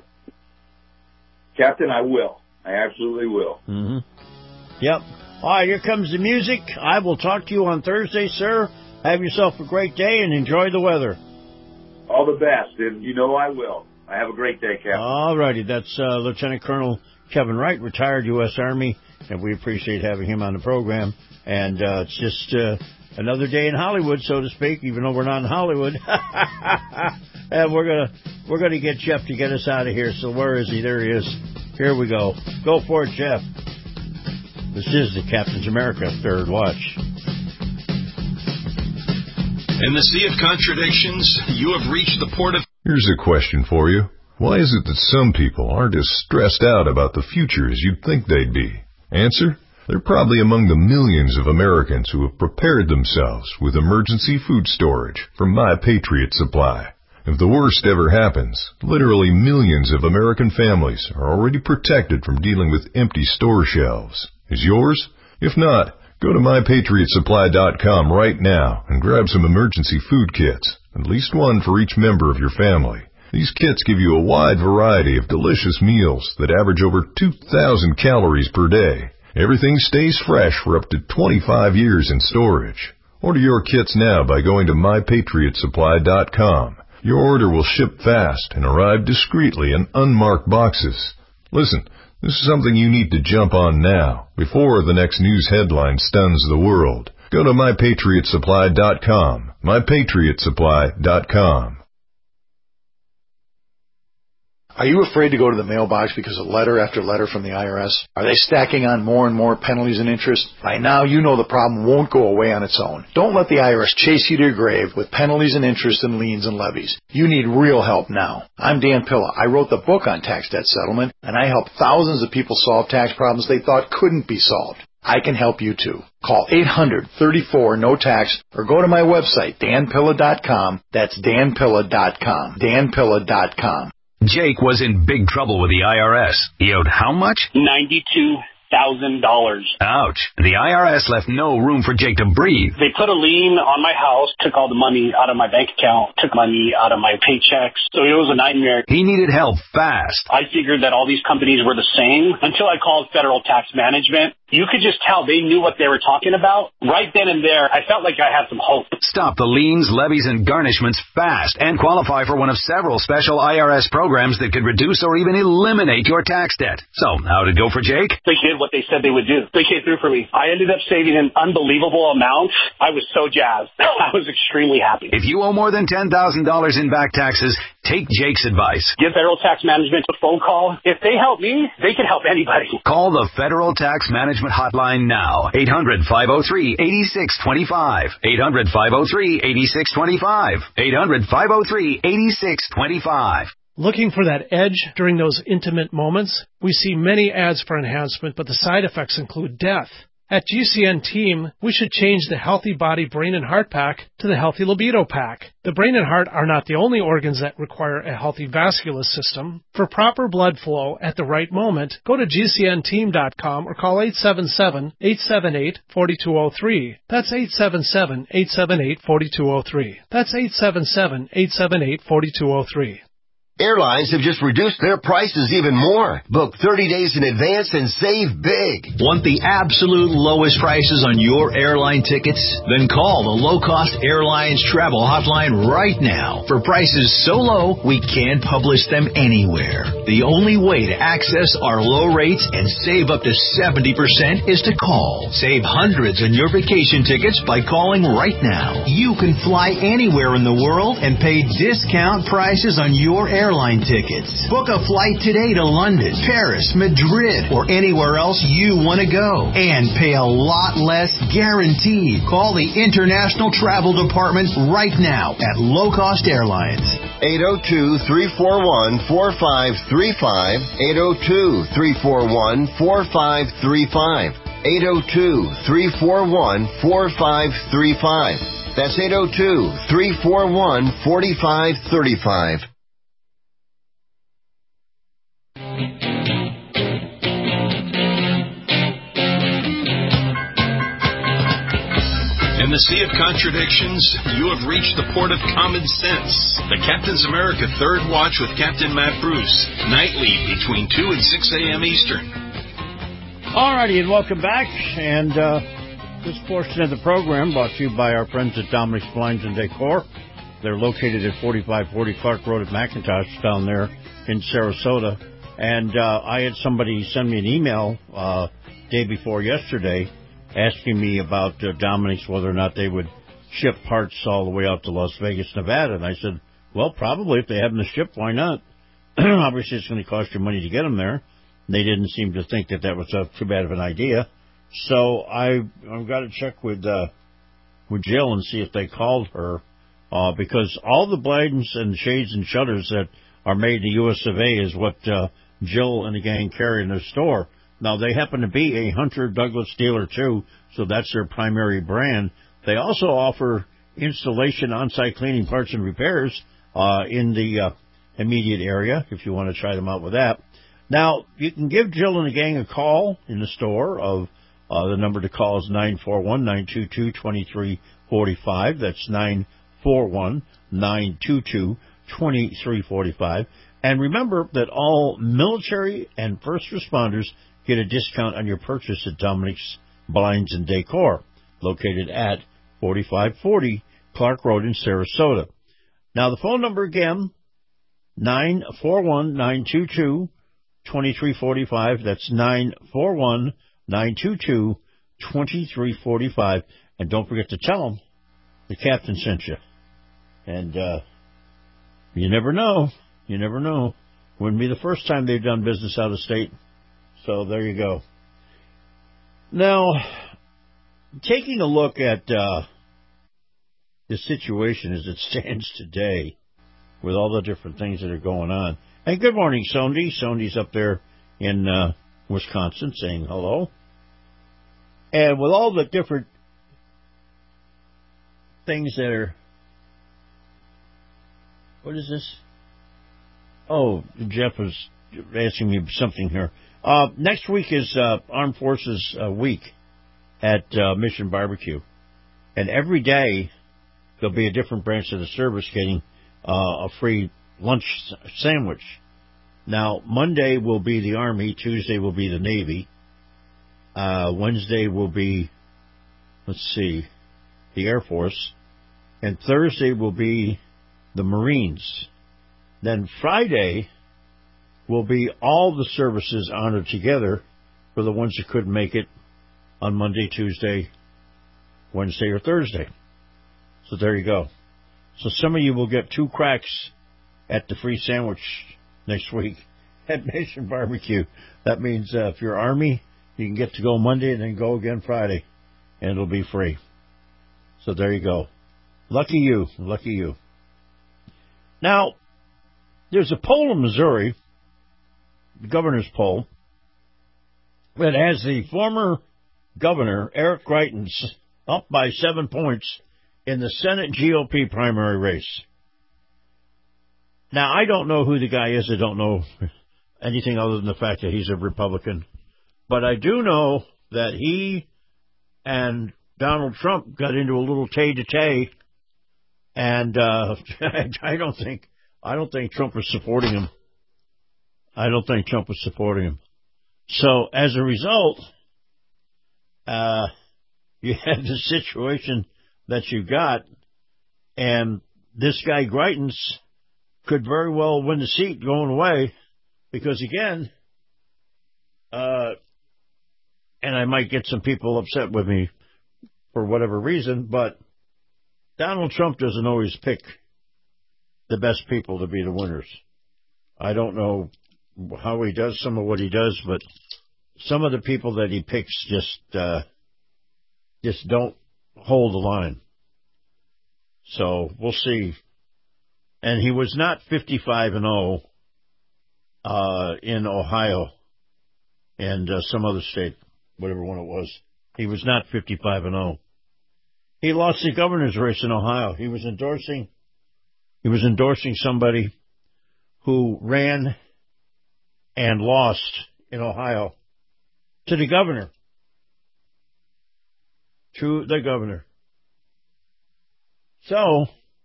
Captain, I will. I absolutely will. Mm-hmm. Yep. All right, here comes the music. I will talk to you on Thursday, sir. Have yourself a great day and enjoy the weather. All the best, and you know I will. I have a great day, Captain. All righty. That's uh, Lieutenant Colonel Kevin Wright, retired U S Army, and we appreciate having him on the program. And uh, it's just uh, another day in Hollywood, so to speak, even though we're not in Hollywood. And we're gonna we're gonna get Jeff to get us out of here. So where is he? There he is. Here we go. Go for it, Jeff. This is the Captain's America Third Watch. In the sea of contradictions, you have reached the port of... Here's a question for you. Why is it that some people aren't as stressed out about the future as you'd think they'd be? Answer? They're probably among the millions of Americans who have prepared themselves with emergency food storage from My Patriot Supply. If the worst ever happens, literally millions of American families are already protected from dealing with empty store shelves. Is yours? If not, go to my patriot supply dot com right now and grab some emergency food kits, at least one for each member of your family. These kits give you a wide variety of delicious meals that average over two thousand calories per day. Everything stays fresh for up to twenty-five years in storage. Order your kits now by going to my patriot supply dot com. Your order will ship fast and arrive discreetly in unmarked boxes. Listen, this is something you need to jump on now, before the next news headline stuns the world. Go to my patriot supply dot com. my patriot supply dot com. Are you afraid to go to the mailbox because of letter after letter from the I R S? Are they stacking on more and more penalties and interest? By now, you know the problem won't go away on its own. Don't let the I R S chase you to your grave with penalties and interest and liens and levies. You need real help now. I'm Dan Pilla. I wrote the book on tax debt settlement, and I help thousands of people solve tax problems they thought couldn't be solved. I can help you too. Call eight hundred, thirty-four, no tax or go to my website, dan pilla dot com. That's dan pilla dot com. dan pilla dot com. Jake was in big trouble with the I R S. He owed how much? ninety-two thousand dollars. Ouch. The I R S left no room for Jake to breathe. They put a lien on my house, took all the money out of my bank account, took money out of my paychecks. So it was a nightmare. He needed help fast. I figured that all these companies were the same until I called Federal Tax Management. You could just tell they knew what they were talking about. Right then and there, I felt like I had some hope. Stop the liens, levies, and garnishments fast and qualify for one of several special I R S programs that could reduce or even eliminate your tax debt. So, how'd it go for Jake? They did what they said they would do. They came through for me. I ended up saving an unbelievable amount. I was so jazzed. I was extremely happy. If you owe more than ten thousand dollars in back taxes, take Jake's advice. Give Federal Tax Management a phone call. If they help me, they can help anybody. Call the Federal Tax Management hotline now. eight hundred, five oh three, eight six two five. eight hundred, five oh three, eight six two five. eight hundred, five oh three, eight six two five. Looking for that edge during those intimate moments? We see many ads for enhancement, but the side effects include death. At G C N Team, we should change the Healthy Body, Brain, and Heart Pack to the Healthy Libido Pack. The brain and heart are not the only organs that require a healthy vascular system. For proper blood flow at the right moment, go to G C N team dot com or call eight seven seven, eight seven eight, four two zero three. That's eight seven seven, eight seven eight, four two zero three. That's eight seven seven, eight seven eight, four two zero three. Airlines have just reduced their prices even more. Book thirty days in advance and save big. Want the absolute lowest prices on your airline tickets? Then call the Low Cost Airlines Travel Hotline right now. For prices so low, we can't publish them anywhere. The only way to access our low rates and save up to seventy percent is to call. Save hundreds on your vacation tickets by calling right now. You can fly anywhere in the world and pay discount prices on your airline airline tickets. Book a flight today to London, Paris, Madrid, or anywhere else you want to go. And pay a lot less guaranteed. Call the International Travel Department right now at Low Cost Airlines. eight oh two, three four one, four five three five. eight oh two, three four one, four five three five. eight oh two, three four one, four five three five. That's eight oh two, three four one, four five three five. In the sea of contradictions, you have reached the port of common sense. The Captain's America Third Watch with Captain Matt Bruce, nightly between two and six a.m. Eastern. All righty, and welcome back. And uh, this portion of the program brought to you by our friends at Dominic's Blinds and Decor. They're located at forty-five forty Clark Road at McIntosh down there in Sarasota. And uh, I had somebody send me an email uh, day before yesterday asking me about uh, Dominic's, whether or not they would ship parts all the way out to Las Vegas, Nevada. And I said, well, probably if they have them to ship, why not? Obviously, it's going to cost you money to get them there. They didn't seem to think that that was uh, too bad of an idea. So I, I've got to check with uh, with Jill and see if they called her, uh, because all the blinds and shades and shutters that are made in the U S of A is what uh, Jill and the gang carry in their store. Now, they happen to be a Hunter Douglas dealer, too, so that's their primary brand. They also offer installation, on-site cleaning, parts, and repairs uh, in the uh, immediate area, if you want to try them out with that. Now, you can give Jill and the gang a call in the store. Of uh, the number to call is nine four one, nine two two, two three four five. That's nine four one, nine two two, two three four five. And remember that all military and first responders get a discount on your purchase at Dominic's Blinds and Decor, located at forty-five forty Clark Road in Sarasota. Now, the phone number again, nine four one, nine two two, two three four five. That's nine four one, nine two two, two three four five. And don't forget to tell them the captain sent you. And uh, you never know. You never know. Wouldn't be the first time they've done business out of state. So there you go. Now, taking a look at uh, the situation as it stands today, with all the different things that are going on. And good morning, Sondi. Sondi's up there in uh, Wisconsin saying hello. And with all the different things that are... What is this? Oh, Jeff was asking me something here. Uh, next week is uh, Armed Forces uh, Week at uh, Mission Barbecue. And every day there'll be a different branch of the service getting uh, a free lunch sandwich. Now, Monday will be the Army, Tuesday will be the Navy, uh, Wednesday will be, let's see, the Air Force, and Thursday will be the Marines. Then Friday will be all the services honored together for the ones that couldn't make it on Monday, Tuesday, Wednesday, or Thursday. So there you go. So some of you will get two cracks at the free sandwich next week at Mission Barbecue. That means uh, if you're Army, you can get to go Monday and then go again Friday, and it'll be free. So there you go. Lucky you. Lucky you. Now, there's a poll in Missouri, the governor's poll, that has the former governor, Eric Greitens, up by seven points in the Senate G O P primary race. Now, I don't know who the guy is. I don't know anything other than the fact that he's a Republican. But I do know that he and Donald Trump got into a little tay-to-tay, and uh, I don't think I don't think Trump was supporting him. I don't think Trump was supporting him. So, as a result, uh, you had the situation that you got, and this guy Greitens could very well win the seat going away, because again, uh, and I might get some people upset with me for whatever reason, but Donald Trump doesn't always pick the best people to be the winners. I don't know how he does some of what he does, but some of the people that he picks just uh, just don't hold the line. So we'll see. And he was not fifty-five and oh uh, in Ohio and uh, some other state, whatever one it was. He was not fifty-five and oh. He lost the governor's race in Ohio. He was endorsing, he was endorsing somebody who ran and lost in Ohio to the governor. To the governor. So,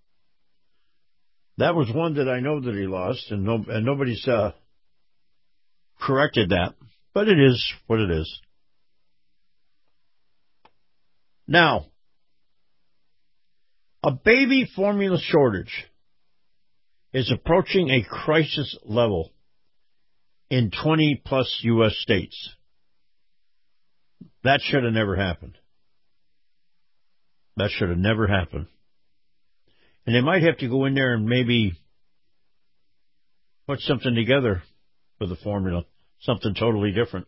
that was one that I know that he lost, and, no, and nobody's uh, corrected that. But it is what it is. Now, a baby formula shortage is approaching a crisis level in twenty plus U S states. That should have never happened. That should have never happened. And they might have to go in there and maybe put something together for the formula, something totally different.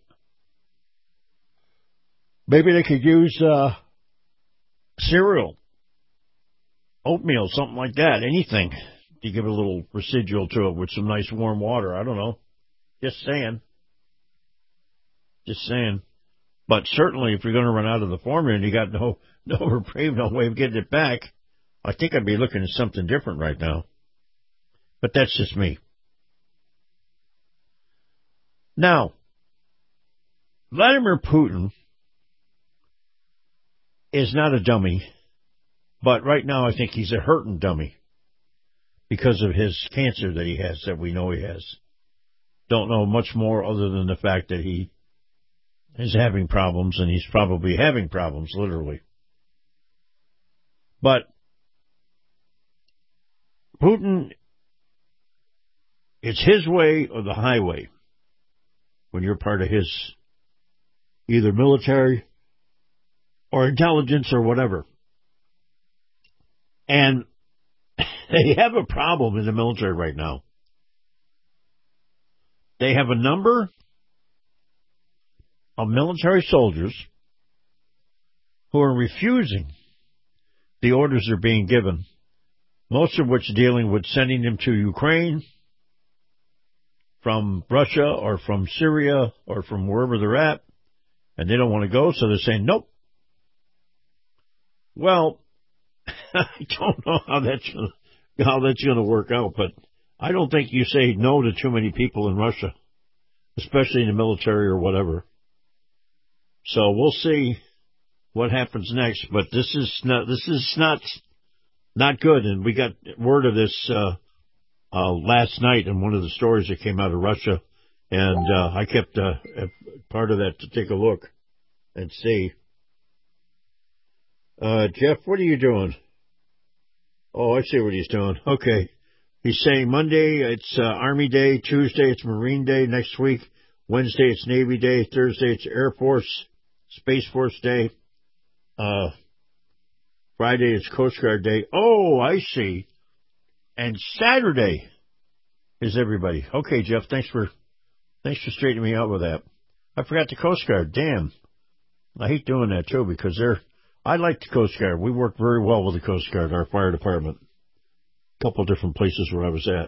Maybe they could use uh, cereal, oatmeal, something like that, anything to give a little residual to it with some nice warm water. I don't know. Just saying. Just saying. But certainly if you're going to run out of the formula and you got no, no reprieve, no way of getting it back, I think I'd be looking at something different right now. But that's just me. Now, Vladimir Putin is not a dummy, but right now I think he's a hurting dummy because of his cancer that he has, that we know he has. Don't know much more other than the fact that he is having problems, and he's probably having problems, literally. But Putin, it's his way or the highway when you're part of his either military or intelligence or whatever. And they have a problem in the military right now. they have a number of military soldiers who are refusing the orders they're being given, most of which dealing with sending them to Ukraine from Russia or from Syria or from wherever they're at, and they don't want to go, so they're saying, nope. Well, I don't know how that's gonna, how that's going to work out, but I don't think you say no to too many people in Russia, especially in the military or whatever. So we'll see what happens next, but this is not, this is not, not good, and we got word of this, uh, Uh, last night in one of the stories that came out of Russia, and uh, I kept uh, part of that to take a look and see. Uh, Jeff, what are you doing? Oh, I see what he's doing. Okay. He's saying Monday it's uh, Army Day, Tuesday it's Marine Day, next week, Wednesday it's Navy Day, Thursday it's Air Force, Space Force Day, uh, Friday it's Coast Guard Day. Oh, I see. And Saturday is everybody. Okay, Jeff, thanks for thanks for straightening me out with that. I forgot the Coast Guard. Damn. I hate doing that, too, because they're... I like the Coast Guard. We work very well with the Coast Guard, our fire department. A couple of different places where I was at.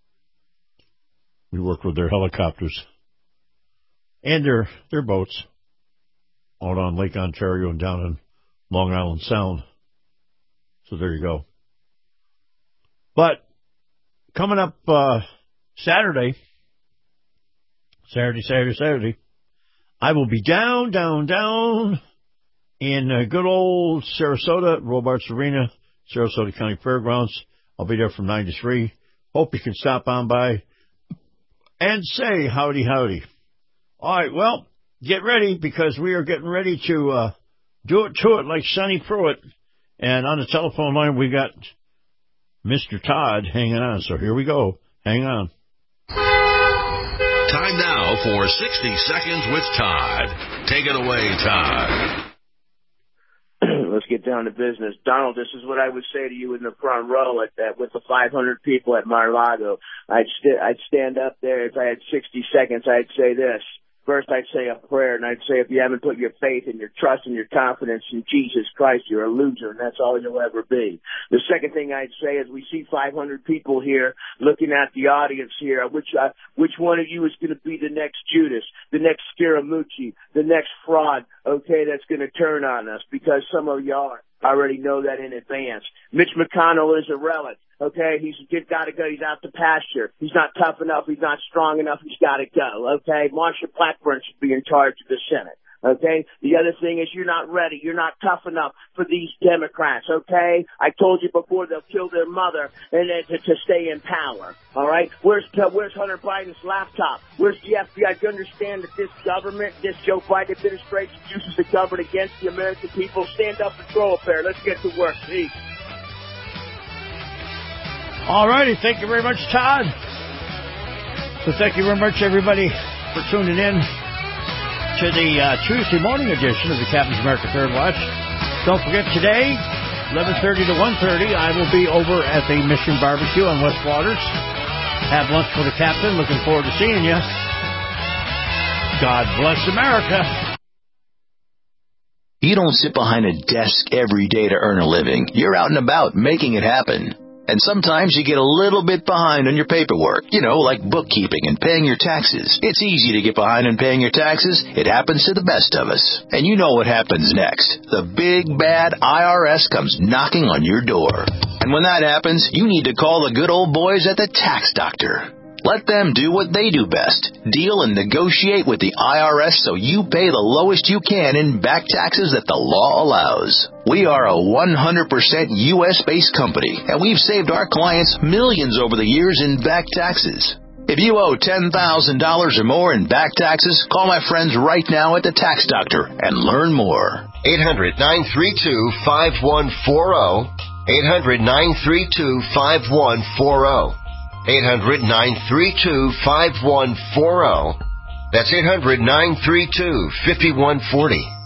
We work with their helicopters. And their, their boats out on Lake Ontario and down in Long Island Sound. So there you go. But coming up uh, Saturday, Saturday, Saturday, Saturday, I will be down, down, down in uh, good old Sarasota, Robarts Arena, Sarasota County Fairgrounds. I'll be there from nine to three. Hope you can stop on by and say howdy, howdy. All right, well, get ready because we are getting ready to uh, do it to it like Sonny Pruitt. And on the telephone line, we got Mister Todd hanging on, so here we go. Hang on. Time now for sixty seconds with Todd. Take it away, Todd. Let's get down to business. Donald, this is what I would say to you in the front row at that with the five hundred people at Mar-a-Lago. I'd, st- I'd stand up there. If I had sixty seconds, I'd say this. First, I'd say a prayer, and I'd say if you haven't put your faith and your trust and your confidence in Jesus Christ, you're a loser, and that's all you'll ever be. The second thing I'd say is we see five hundred people here looking at the audience here. Which uh, which one of you is going to be the next Judas, the next Scaramucci, the next fraud, okay, that's going to turn on us? Because some of y'all already know that in advance. Mitch McConnell is a relic. Okay, he's got to go. He's out to pasture. He's not tough enough. He's not strong enough. He's got to go. Okay, Marsha Blackburn should be in charge of the Senate. Okay, the other thing is you're not ready. You're not tough enough for these Democrats. Okay, I told you before they'll kill their mother and then to, to stay in power. All right, where's where's Hunter Biden's laptop? Where's the F B I? Do you understand that this government, this Joe Biden administration, uses the government against the American people? Stand up and throw a pair. Let's get to work. Peace. All righty. Thank you very much, Todd. So thank you very much, everybody, for tuning in to the uh, Tuesday morning edition of the Captain's America Third Watch. Don't forget, today, eleven thirty to one thirty, I will be over at the Mission Barbecue on West Waters. Have lunch with the captain. Looking forward to seeing you. God bless America. You don't sit behind a desk every day to earn a living. You're out and about making it happen. And sometimes you get a little bit behind on your paperwork, you know, like bookkeeping and paying your taxes. It's easy to get behind on paying your taxes. It happens to the best of us. And you know what happens next. The big, bad I R S comes knocking on your door. And when that happens, you need to call the good old boys at the Tax Doctor. Let them do what they do best. Deal and negotiate with the I R S so you pay the lowest you can in back taxes that the law allows. We are a one hundred percent U S-based company, and we've saved our clients millions over the years in back taxes. If you owe ten thousand dollars or more in back taxes, call my friends right now at the Tax Doctor and learn more. eight hundred, nine three two, five one four zero. eight hundred, nine three two, five one four zero. eight hundred, nine three two, five one four zero. That's eight hundred, nine three two, five one four zero.